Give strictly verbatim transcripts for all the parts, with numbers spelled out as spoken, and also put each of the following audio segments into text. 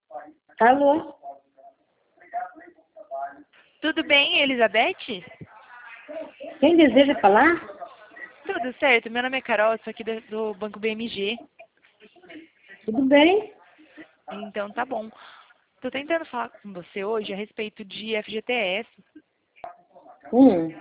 Alô? Tudo bem, Elizabeth? Quem deseja falar? Tudo certo, meu nome é Carol, sou aqui do, do Banco B M G. Tudo bem? Então tá bom. Tô tentando falar com você hoje a respeito de F G T S. Hum.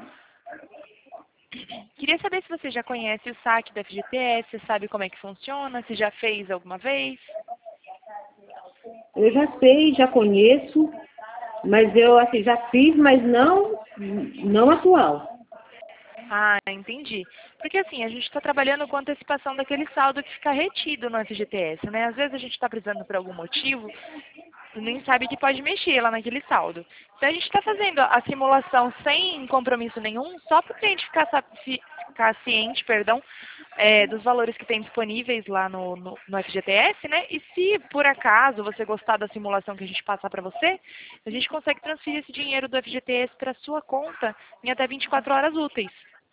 Queria saber se você já conhece o saque da F G T S, se sabe como é que funciona, se já fez alguma vez. Eu já sei, já conheço, mas eu assim, já fiz, mas não, não atual. Ah, entendi. Porque assim, a gente está trabalhando com antecipação daquele saldo que fica retido no F G T S, né? Às vezes a gente está precisando por algum motivo, e nem sabe que pode mexer lá naquele saldo. Então a gente está fazendo a simulação sem compromisso nenhum, só para o cliente ficar, sa- fi- ficar ciente, perdão, é, dos valores que tem disponíveis lá no, no, no F G T S, né? E se por acaso você gostar da simulação que a gente passar para você, a gente consegue transferir esse dinheiro do F G T S para sua conta em até vinte e quatro horas úteis.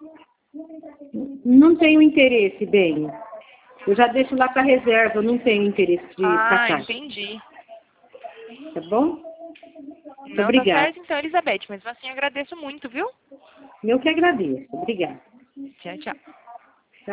Não tenho interesse, bem. Eu já deixo lá para reserva, eu não tenho interesse de Ah, sacar. entendi. Tá bom? Muito Não, tá obrigada. certo então, Elizabeth, mas assim agradeço muito, viu? Eu que agradeço. Obrigada. Tchau, tchau.